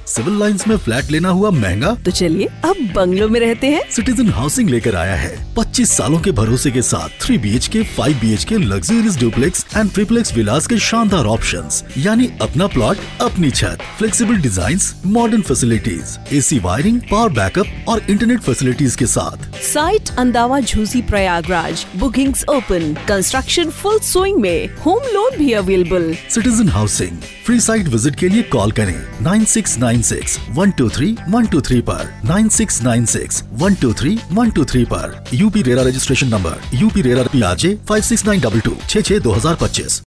Civil lines में flat लेना हुआ महंगा? तो चलिए अब बंगलो में रहते हैं। सिटीजन हाउसिंग लेकर आया है 25 सालों के भरोसे के साथ 3 BHK, 5 BHK luxurious duplex and triplex villas के शानदार ऑप्शंस, यानी अपना प्लॉट अपनी छत, flexible designs, modern facilities, AC wiring, power backup और इंटरनेट फैसिलिटीज के साथ। Site Andawa Jhusi Prayagraj. Bookings open. Construction full swing में। होम लोन भी available. Citizen housing. Free site visit के लिए कॉल करें 9696-123-123 पर, 9696-123-123 पर। UP RERA registration number UP RERA PRJ 56922 66 2025।